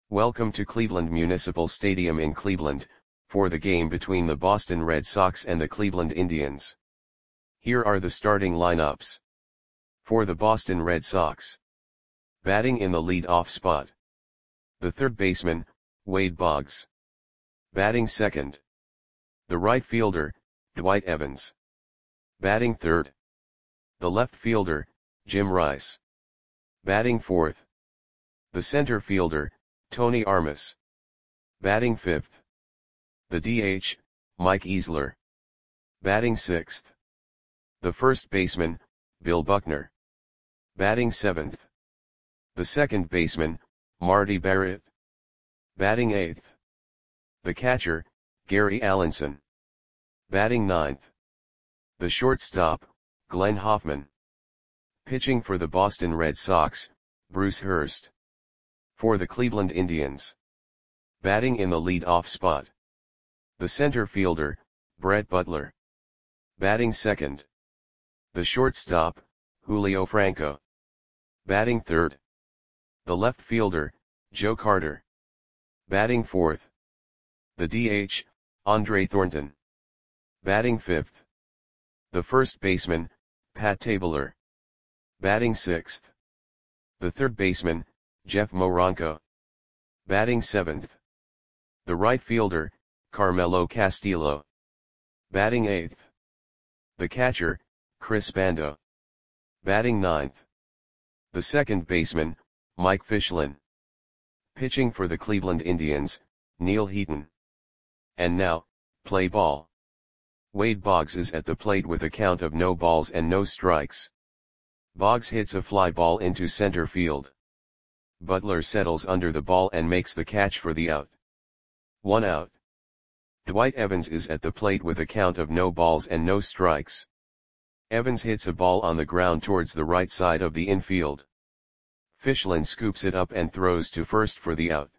Welcome to Cleveland Municipal Stadium in Cleveland, for the game between the Boston Red Sox and the Cleveland Indians. Here are the starting lineups. For the Boston Red Sox. Batting in the lead-off spot. The third baseman, Wade Boggs. Batting second. The right fielder, Dwight Evans. Batting third. The left fielder, Jim Rice. Batting fourth. The center fielder, Tony Armas. Batting fifth. The DH, Mike Easler. Batting sixth. The first baseman, Bill Buckner. Batting seventh. The second baseman, Marty Barrett. Batting eighth. The catcher, Gary Allenson. Batting ninth. The shortstop, Glenn Hoffman. Pitching for the Boston Red Sox, Bruce Hurst. For the Cleveland Indians. Batting in the lead-off spot. The center fielder, Brett Butler. Batting second. The shortstop, Julio Franco. Batting third. The left fielder, Joe Carter. Batting fourth. The DH, Andre Thornton. Batting fifth. The first baseman, Pat Tabler. Batting sixth. The third baseman, Jeff Moronco. Batting seventh. The right fielder, Carmelo Castillo. Batting eighth. The catcher, Chris Bando. Batting ninth. The second baseman, Mike Fichlin. Pitching for the Cleveland Indians, Neil Heaton. And now, play ball. Wade Boggs is at the plate with a count of no balls and no strikes. Boggs hits a fly ball into center field. Butler settles under the ball and makes the catch for the out. 1 out. Dwight Evans is at the plate with a count of no balls and no strikes. Evans hits a ball on the ground towards the right side of the infield. Fichlin scoops it up and throws to first for the out.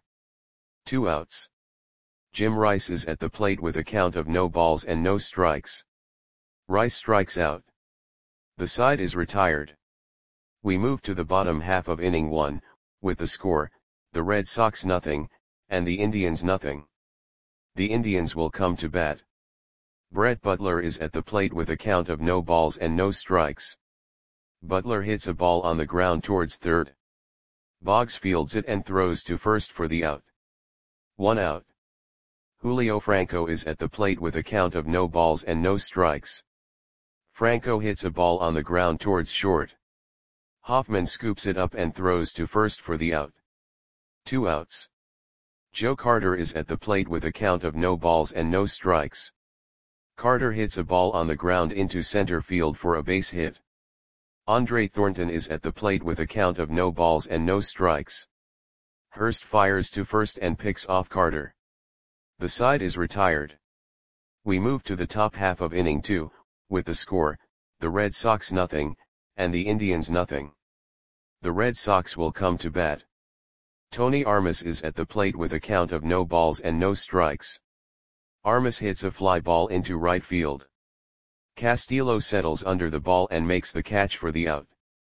2 outs. Jim Rice is at the plate with a count of no balls and no strikes. Rice strikes out. The side is retired. We move to the bottom half of inning 1, with the score, the Red Sox nothing, and the Indians nothing. The Indians will come to bat. Brett Butler is at the plate with a count of no balls and no strikes. Butler hits a ball on the ground towards third. Boggs fields it and throws to first for the out. 1 out. Julio Franco is at the plate with a count of no balls and no strikes. Franco hits a ball on the ground towards short. Hoffman scoops it up and throws to first for the out. 2 outs. Joe Carter is at the plate with a count of no balls and no strikes. Carter hits a ball on the ground into center field for a base hit. Andre Thornton is at the plate with a count of no balls and no strikes. Hurst fires to first and picks off Carter. The side is retired. We move to the top half of inning 2, with the score, the Red Sox nothing, and the Indians nothing. The Red Sox will come to bat. Tony Armas is at the plate with a count of no balls and no strikes. Armas hits a fly ball into right field. Castillo settles under the ball and makes the catch for the out.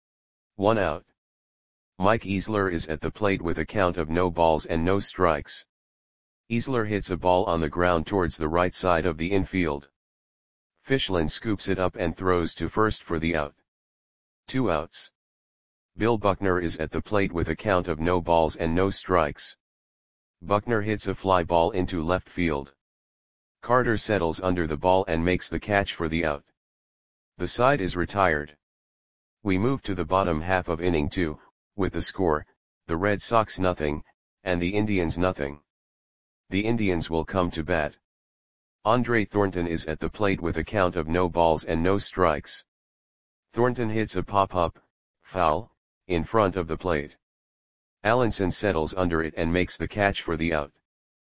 1 out. Mike Easler is at the plate with a count of no balls and no strikes. Easler hits a ball on the ground towards the right side of the infield. Fichlin scoops it up and throws to first for the out. 2 outs. Bill Buckner is at the plate with a count of no balls and no strikes. Buckner hits a fly ball into left field. Carter settles under the ball and makes the catch for the out. The side is retired. We move to the bottom half of inning 2, with the score, the Red Sox nothing, and the Indians nothing. The Indians will come to bat. Andre Thornton is at the plate with a count of no balls and no strikes. Thornton hits a pop-up, foul, in front of the plate. Allenson settles under it and makes the catch for the out.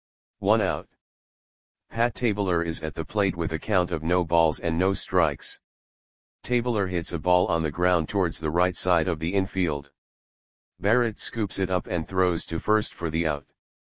1 out. Pat Tabler is at the plate with a count of no balls and no strikes. Tabler hits a ball on the ground towards the right side of the infield. Barrett scoops it up and throws to first for the out.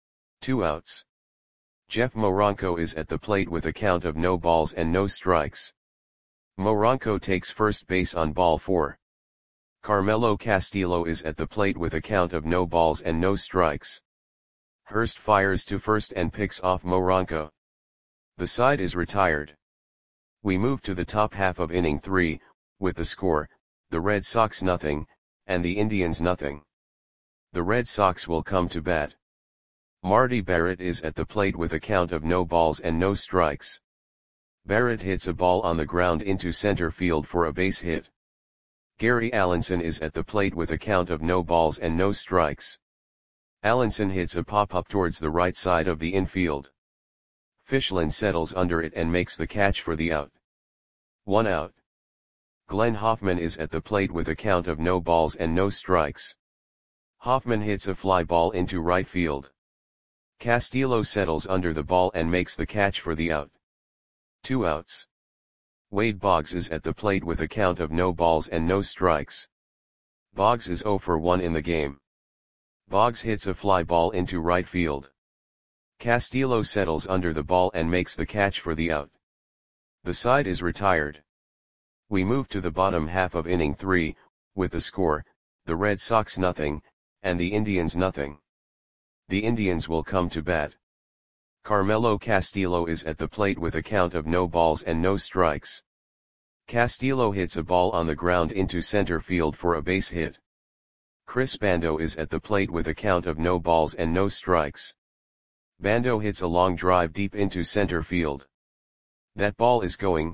2 outs. Jeff Moronco is at the plate with a count of no balls and no strikes. Moronco takes first base on ball 4. Carmelo Castillo is at the plate with a count of no balls and no strikes. Hurst fires to first and picks off Moronco. The side is retired. We move to the top half of inning 3, with the score, the Red Sox nothing, and the Indians nothing. The Red Sox will come to bat. Marty Barrett is at the plate with a count of no balls and no strikes. Barrett hits a ball on the ground into center field for a base hit. Gary Allenson is at the plate with a count of no balls and no strikes. Allenson hits a pop-up towards the right side of the infield. Fischlin settles under it and makes the catch for the out. 1 out. Glenn Hoffman is at the plate with a count of no balls and no strikes. Hoffman hits a fly ball into right field. Castillo settles under the ball and makes the catch for the out. 2 outs. Wade Boggs is at the plate with a count of no balls and no strikes. Boggs is 0 for 1 in the game. Boggs hits a fly ball into right field. Castillo settles under the ball and makes the catch for the out. The side is retired. We move to the bottom half of inning 3, with the score, the Red Sox nothing, and the Indians nothing. The Indians will come to bat. Carmelo Castillo is at the plate with a count of no balls and no strikes. Castillo hits a ball on the ground into center field for a base hit. Chris Bando is at the plate with a count of no balls and no strikes. Bando hits a long drive deep into center field. That ball is gone.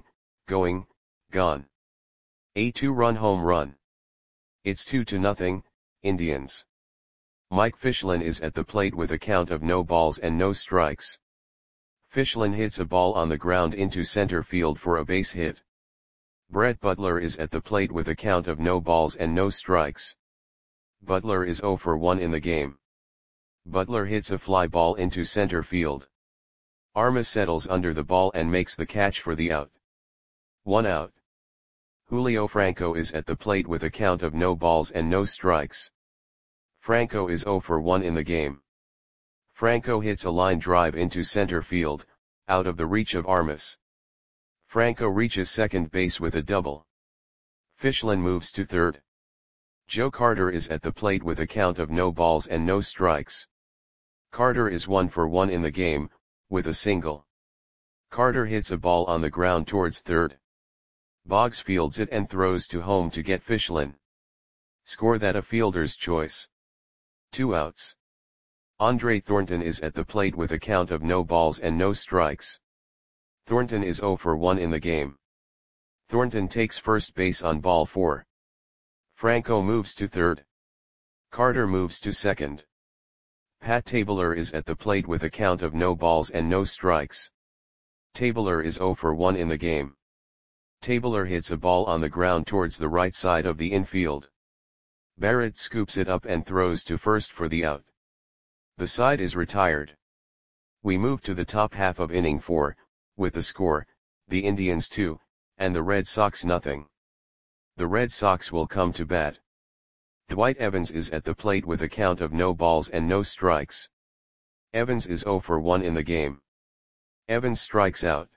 A 2-run home run. It's 2-0, Indians. Mike Fischlin is at the plate with a count of no balls and no strikes. Fischlin hits a ball on the ground into center field for a base hit. Brett Butler is at the plate with a count of no balls and no strikes. Butler is 0 for 1 in the game. Butler hits a fly ball into center field. Armas settles under the ball and makes the catch for the out. 1 out. Julio Franco is at the plate with a count of no balls and no strikes. Franco is 0 for 1 in the game. Franco hits a line drive into center field, out of the reach of Armas. Franco reaches second base with a double. Fischlin moves to third. Joe Carter is at the plate with a count of no balls and no strikes. Carter is 1 for 1 in the game, with a single. Carter hits a ball on the ground towards third. Boggs fields it and throws to home to get Fischlin. Score that a fielder's choice. 2 outs. Andre Thornton is at the plate with a count of no balls and no strikes. Thornton is 0 for 1 in the game. Thornton takes first base on ball 4. Franco moves to third. Carter moves to second. Pat Tabler is at the plate with a count of no balls and no strikes. Tabler is 0 for 1 in the game. Tabler hits a ball on the ground towards the right side of the infield. Barrett scoops it up and throws to first for the out. The side is retired. We move to the top half of inning 4, with the score, the Indians 2, and the Red Sox nothing. The Red Sox will come to bat. Dwight Evans is at the plate with a count of no balls and no strikes. Evans is 0 for 1 in the game. Evans strikes out.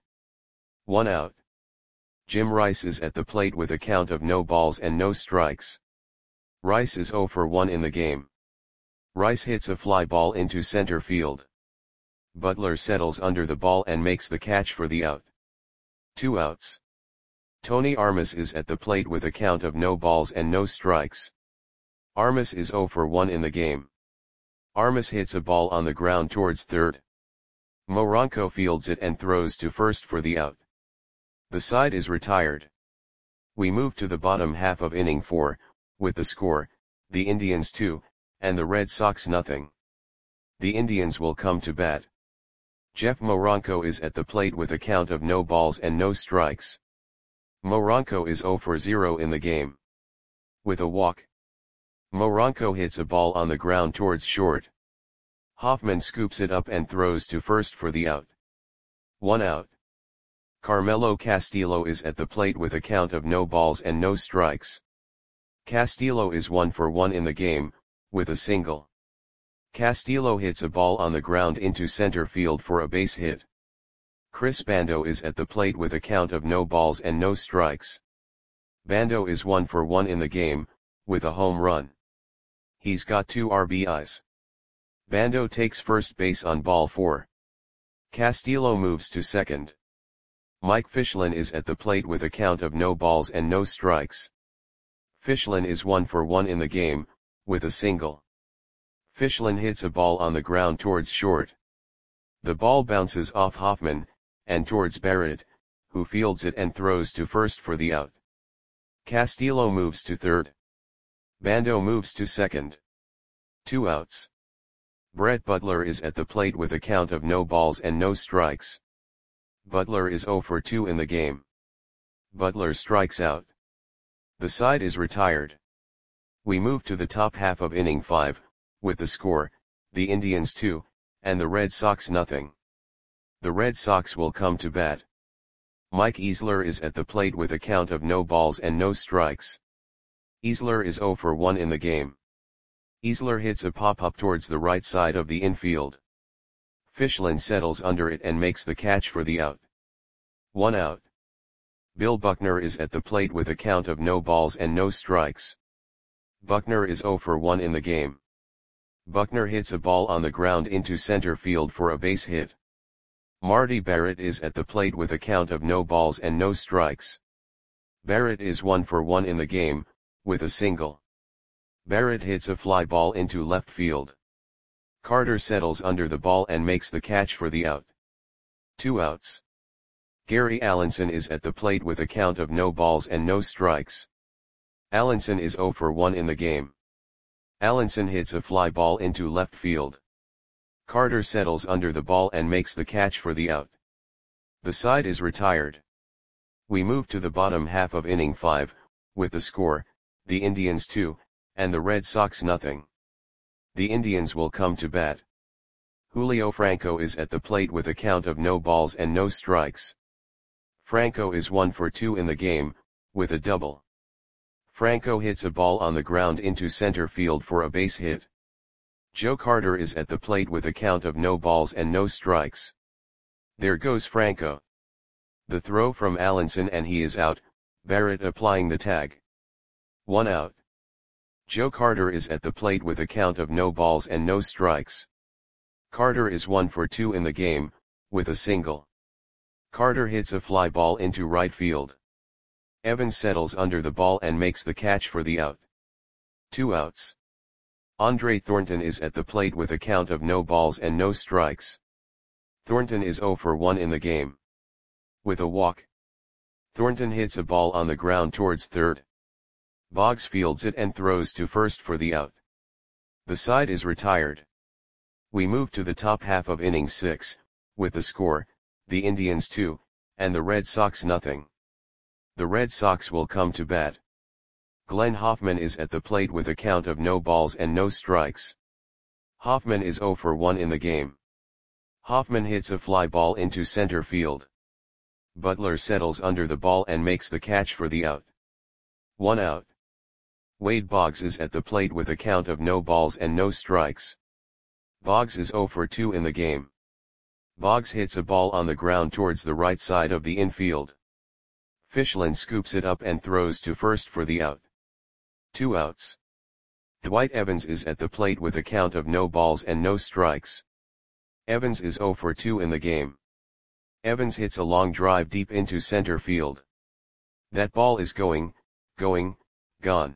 1 out. Jim Rice is at the plate with a count of no balls and no strikes. Rice is 0 for 1 in the game. Rice hits a fly ball into center field. Butler settles under the ball and makes the catch for the out. 2 outs. Tony Armas is at the plate with a count of no balls and no strikes. Armas is 0 for 1 in the game. Armas hits a ball on the ground towards third. Moronco fields it and throws to first for the out. The side is retired. We move to the bottom half of inning 4, with the score, the Indians 2, and the Red Sox nothing. The Indians will come to bat. Jeff Moronco is at the plate with a count of no balls and no strikes. Moronco is 0 for 0 in the game. With a walk. Moronco hits a ball on the ground towards short. Hoffman scoops it up and throws to first for the out. 1 out. Carmelo Castillo is at the plate with a count of no balls and no strikes. Castillo is 1 for 1 in the game, with a single. Castillo hits a ball on the ground into center field for a base hit. Chris Bando is at the plate with a count of no balls and no strikes. Bando is 1 for 1 in the game, with a home run. He's got 2 RBIs. Bando takes first base on ball 4. Castillo moves to second. Mike Fischlin is at the plate with a count of no balls and no strikes. Fischlin is 1 for 1 in the game, with a single. Fischlin hits a ball on the ground towards short. The ball bounces off Hoffman, and towards Barrett, who fields it and throws to first for the out. Castillo moves to third. Bando moves to second. 2 outs. Brett Butler is at the plate with a count of no balls and no strikes. Butler is 0 for 2 in the game. Butler strikes out. The side is retired. We move to the top half of inning 5, with the score, the Indians 2, and the Red Sox nothing. The Red Sox will come to bat. Mike Easler is at the plate with a count of no balls and no strikes. Easler is 0 for 1 in the game. Easler hits a pop-up towards the right side of the infield. Fischlin settles under it and makes the catch for the out. 1 out. Bill Buckner is at the plate with a count of no balls and no strikes. Buckner is 0 for 1 in the game. Buckner hits a ball on the ground into center field for a base hit. Marty Barrett is at the plate with a count of no balls and no strikes. Barrett is 1 for 1 in the game, with a single. Barrett hits a fly ball into left field. Carter settles under the ball and makes the catch for the out. 2 outs. Gary Allenson is at the plate with a count of no balls and no strikes. Allenson is 0 for 1 in the game. Allenson hits a fly ball into left field. Carter settles under the ball and makes the catch for the out. The side is retired. We move to the bottom half of inning 5, with the score, the Indians 2, and the Red Sox nothing. The Indians will come to bat. Julio Franco is at the plate with a count of no balls and no strikes. Franco is 1 for 2 in the game, with a double. Franco hits a ball on the ground into center field for a base hit. Joe Carter is at the plate with a count of no balls and no strikes. There goes Franco. The throw from Allenson and he is out, Barrett applying the tag. 1 out. Joe Carter is at the plate with a count of no balls and no strikes. Carter is 1 for 2 in the game, with a single. Carter hits a fly ball into right field. Evans settles under the ball and makes the catch for the out. 2 outs. Andre Thornton is at the plate with a count of no balls and no strikes. Thornton is 0 for 1 in the game. With a walk. Thornton hits a ball on the ground towards third. Boggs fields it and throws to first for the out. The side is retired. We move to the top half of inning 6, with the score, the Indians 2, and the Red Sox nothing. The Red Sox will come to bat. Glenn Hoffman is at the plate with a count of no balls and no strikes. Hoffman is 0 for 1 in the game. Hoffman hits a fly ball into center field. Butler settles under the ball and makes the catch for the out. 1 out. Wade Boggs is at the plate with a count of no balls and no strikes. Boggs is 0 for 2 in the game. Boggs hits a ball on the ground towards the right side of the infield. Fischlin scoops it up and throws to first for the out. 2 outs. Dwight Evans is at the plate with a count of no balls and no strikes. Evans is 0 for 2 in the game. Evans hits a long drive deep into center field. That ball is going, gone.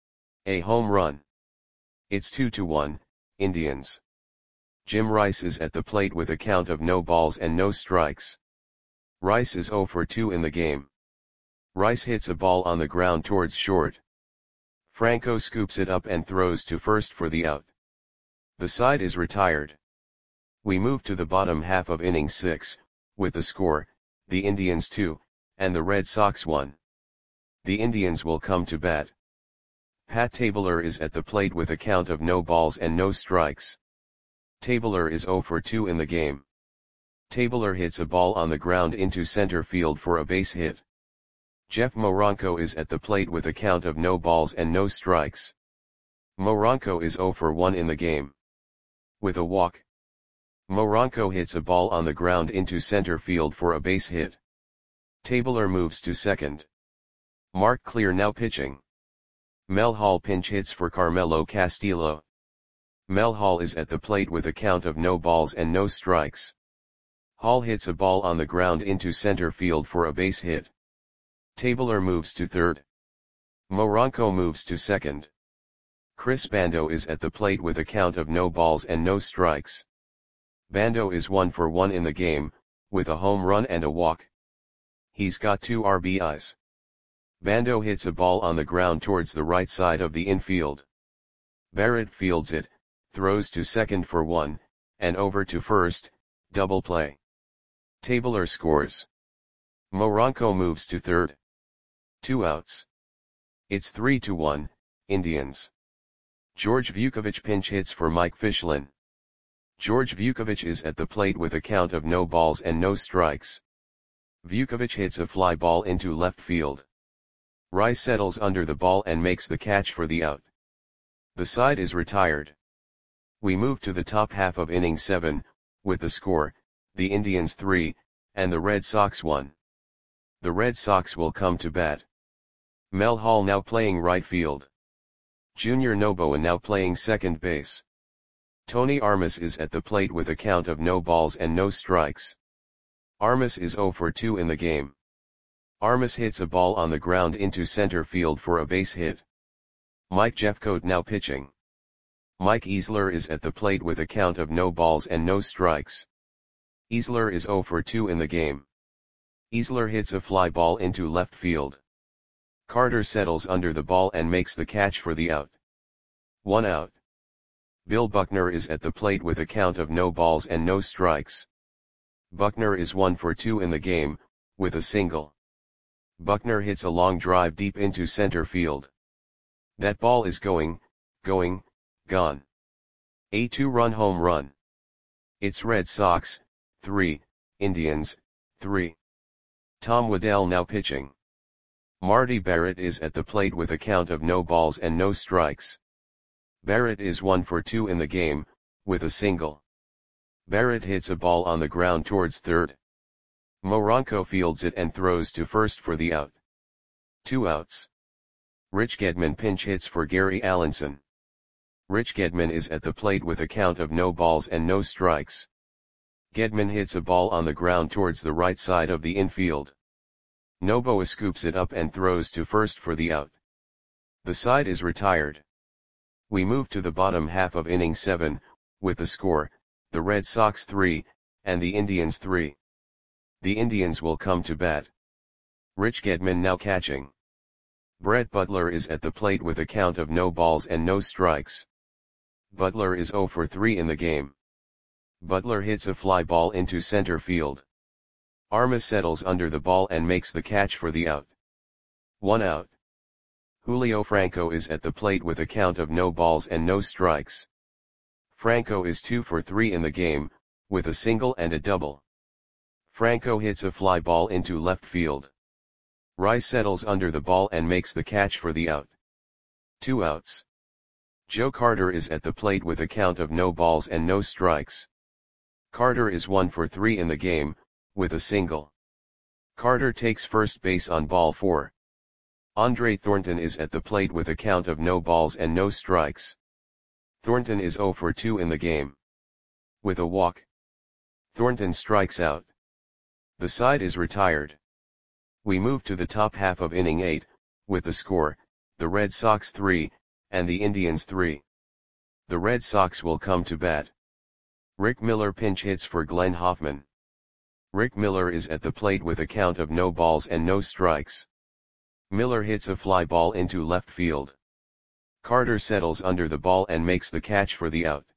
A home run. It's 2-1, Indians. Jim Rice is at the plate with a count of no balls and no strikes. Rice is 0 for 2 in the game. Rice hits a ball on the ground towards short. Franco scoops it up and throws to first for the out. The side is retired. We move to the bottom half of inning 6, with the score, the Indians 2, and the Red Sox 1. The Indians will come to bat. Pat Tabler is at the plate with a count of no balls and no strikes. Tabler is 0 for 2 in the game. Tabler hits a ball on the ground into center field for a base hit. Jeff Moronco is at the plate with a count of no balls and no strikes. Moronco is 0 for 1 in the game. With a walk. Moronco hits a ball on the ground into center field for a base hit. Tabler moves to second. Mark Clear now pitching. Mel Hall pinch hits for Carmelo Castillo. Mel Hall is at the plate with a count of no balls and no strikes. Hall hits a ball on the ground into center field for a base hit. Tabler moves to third. Moronco moves to second. Chris Bando is at the plate with a count of no balls and no strikes. Bando is 1 for 1 in the game, with a home run and a walk. He's got 2 RBIs. Bando hits a ball on the ground towards the right side of the infield. Barrett fields it, throws to second for 1, and over to first, double play. Tabler scores. Moronco moves to third. 2 outs. It's 3-1, Indians. George Vukovic pinch hits for Mike Fichlin. George Vukovic is at the plate with a count of no balls and no strikes. Vukovic hits a fly ball into left field. Rice settles under the ball and makes the catch for the out. The side is retired. We move to the top half of inning 7, with the score, the Indians 3, and the Red Sox 1. The Red Sox will come to bat. Mel Hall now playing right field. Junior Noboa now playing second base. Tony Armas is at the plate with a count of no balls and no strikes. Armas is 0 for 2 in the game. Armas hits a ball on the ground into center field for a base hit. Mike Jeffcoat now pitching. Mike Easler is at the plate with a count of no balls and no strikes. Easler is 0 for 2 in the game. Easler hits a fly ball into left field. Carter settles under the ball and makes the catch for the out. 1 out. Bill Buckner is at the plate with a count of no balls and no strikes. Buckner is 1 for 2 in the game, with a single. Buckner hits a long drive deep into center field. That ball is gone. A 2-run home run. It's Red Sox, 3, Indians, 3. Tom Waddell now pitching. Marty Barrett is at the plate with a count of no balls and no strikes. Barrett is 1 for 2 in the game, with a single. Barrett hits a ball on the ground towards third. Moronco fields it and throws to first for the out. 2 outs. Rich Gedman pinch hits for Gary Allenson. Rich Gedman is at the plate with a count of no balls and no strikes. Gedman hits a ball on the ground towards the right side of the infield. Noboa scoops it up and throws to first for the out. The side is retired. We move to the bottom half of inning 7, with the score, the Red Sox 3, and the Indians 3. The Indians will come to bat. Rich Gedman now catching. Brett Butler is at the plate with a count of no balls and no strikes. Butler is 0 for 3 in the game. Butler hits a fly ball into center field. Armas settles under the ball and makes the catch for the out. 1 out. Julio Franco is at the plate with a count of no balls and no strikes. Franco is 2 for 3 in the game, with a single and a double. Franco hits a fly ball into left field. Rice settles under the ball and makes the catch for the out. 2 outs. Joe Carter is at the plate with a count of no balls and no strikes. Carter is 1 for 3 in the game, with a single. Carter takes first base on ball 4. Andre Thornton is at the plate with a count of no balls and no strikes. Thornton is 0 for 2 in the game. With a walk. Thornton strikes out. The side is retired. We move to the top half of inning 8, with the score, the Red Sox 3, and the Indians 3. The Red Sox will come to bat. Rick Miller pinch hits for Glenn Hoffman. Rick Miller is at the plate with a count of no balls and no strikes. Miller hits a fly ball into left field. Carter settles under the ball and makes the catch for the out.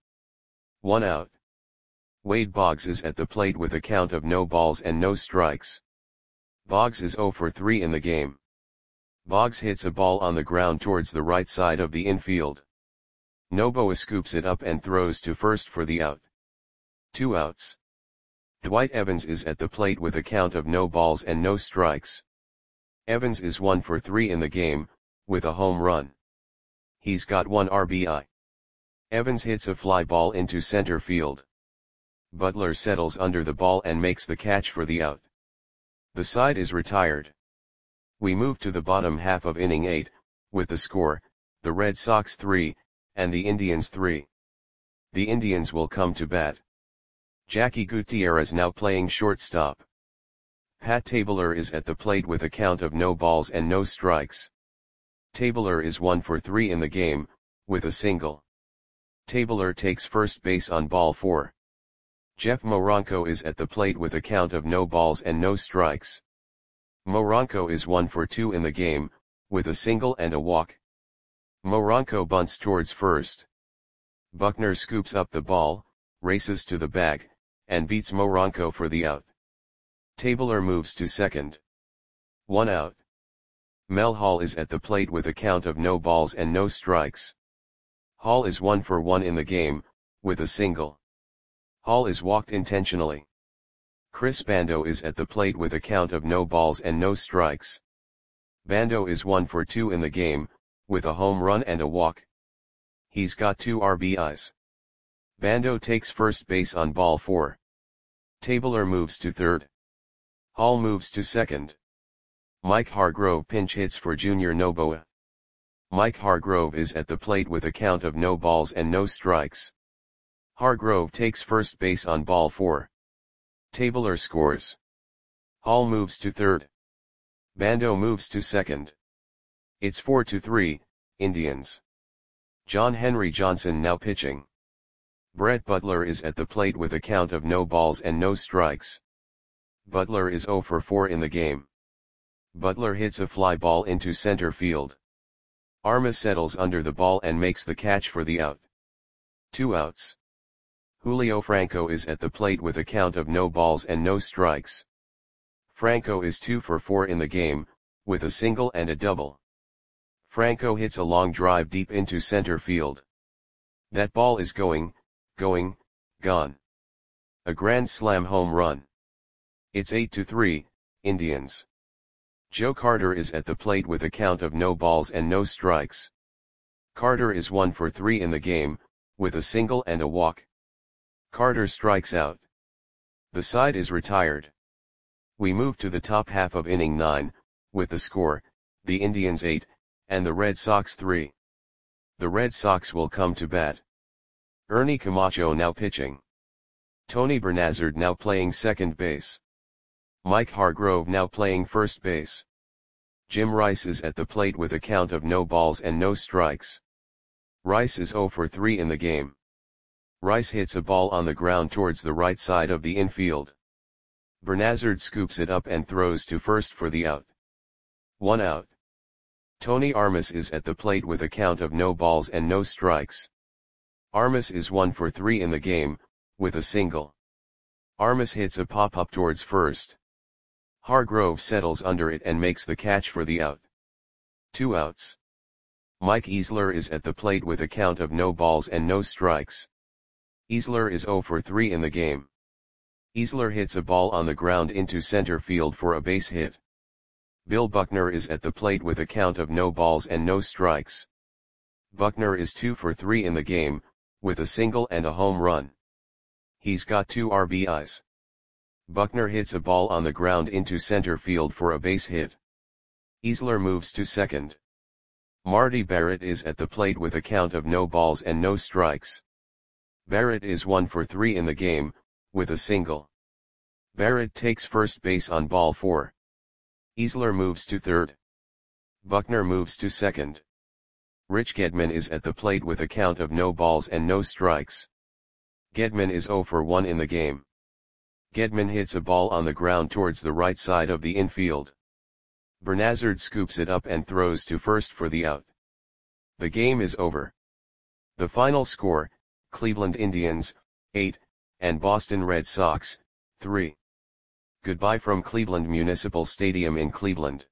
1 out. Wade Boggs is at the plate with a count of no balls and no strikes. Boggs is 0 for 3 in the game. Boggs hits a ball on the ground towards the right side of the infield. Noboa scoops it up and throws to first for the out. 2 outs. Dwight Evans is at the plate with a count of no balls and no strikes. Evans is 1 for 3 in the game, with a home run. He's got 1 RBI. Evans hits a fly ball into center field. Butler settles under the ball and makes the catch for the out. The side is retired. We move to the bottom half of inning 8, with the score, the Red Sox 3, and the Indians 3. The Indians will come to bat. Jackie Gutierrez now playing shortstop. Pat Tabler is at the plate with a count of no balls and no strikes. Tabler is 1 for 3 in the game, with a single. Tabler takes first base on ball 4. Jeff Moronco is at the plate with a count of no balls and no strikes. Moronco is 1 for 2 in the game, with a single and a walk. Moronco bunts towards first. Buckner scoops up the ball, races to the bag, and beats Moronco for the out. Tabler moves to second. 1 out. Mel Hall is at the plate with a count of no balls and no strikes. Hall is 1 for 1 in the game, with a single. Hall is walked intentionally. Chris Bando is at the plate with a count of no balls and no strikes. Bando is 1 for 2 in the game, with a home run and a walk. He's got 2 RBIs. Bando takes first base on ball 4. Tabler moves to third. Hall moves to second. Mike Hargrove pinch hits for Junior Noboa. Mike Hargrove is at the plate with a count of no balls and no strikes. Hargrove takes first base on ball 4. Tabler scores. Hall moves to third. Bando moves to second. It's 4-3, Indians. John Henry Johnson now pitching. Brett Butler is at the plate with a count of no balls and no strikes. Butler is 0 for 4 in the game. Butler hits a fly ball into center field. Armas settles under the ball and makes the catch for the out. 2 outs. Julio Franco is at the plate with a count of no balls and no strikes. Franco is 2 for 4 in the game, with a single and a double. Franco hits a long drive deep into center field. That ball is gone. A grand slam home run. It's 8-3, Indians. Joe Carter is at the plate with a count of no balls and no strikes. Carter is 1 for 3 in the game, with a single and a walk. Carter strikes out. The side is retired. We move to the top half of inning 9, with the score, the Indians 8, and the Red Sox 3. The Red Sox will come to bat. Ernie Camacho now pitching. Tony Bernazard now playing second base. Mike Hargrove now playing first base. Jim Rice is at the plate with a count of no balls and no strikes. Rice is 0 for 3 in the game. Rice hits a ball on the ground towards the right side of the infield. Bernazard scoops it up and throws to first for the out. 1 out. Tony Armas is at the plate with a count of no balls and no strikes. Armas is 1 for 3 in the game, with a single. Armas hits a pop-up towards first. Hargrove settles under it and makes the catch for the out. 2 outs. Mike Easler is at the plate with a count of no balls and no strikes. Easler is 0 for 3 in the game. Easler hits a ball on the ground into center field for a base hit. Bill Buckner is at the plate with a count of no balls and no strikes. Buckner is 2 for 3 in the game, with a single and a home run. He's got 2 RBIs. Buckner hits a ball on the ground into center field for a base hit. Easler moves to second. Marty Barrett is at the plate with a count of no balls and no strikes. Barrett is 1 for 3 in the game, with a single. Barrett takes first base on ball 4. Easler moves to third. Buckner moves to second. Rich Gedman is at the plate with a count of no balls and no strikes. Gedman is 0 for 1 in the game. Gedman hits a ball on the ground towards the right side of the infield. Bernazard scoops it up and throws to first for the out. The game is over. The final score, Cleveland Indians, 8, and Boston Red Sox, 3. Goodbye from Cleveland Municipal Stadium in Cleveland.